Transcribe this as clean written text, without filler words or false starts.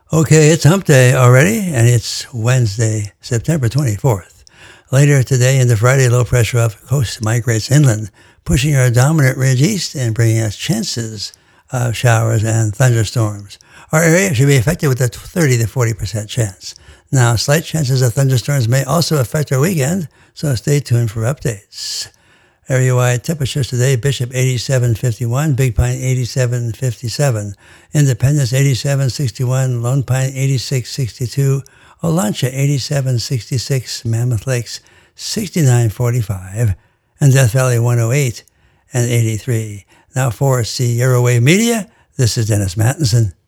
Okay, it's hump day already, and it's Wednesday, September 24th. Later today in the Friday, low pressure off the coast migrates inland, pushing our dominant ridge east and bringing us chances of showers and thunderstorms. Our area should be affected with a 30 to 40% chance. Now, slight chances of thunderstorms may also affect our weekend, so stay tuned for updates. Area-wide temperatures today, Bishop 87.51, Big Pine 87.57, Independence 87.61, Lone Pine 86.62, Olancha 87.66, Mammoth Lakes 69.45, and Death Valley 108 and 83. Now for Sierra Wave Media, this is Dennis Mattinson.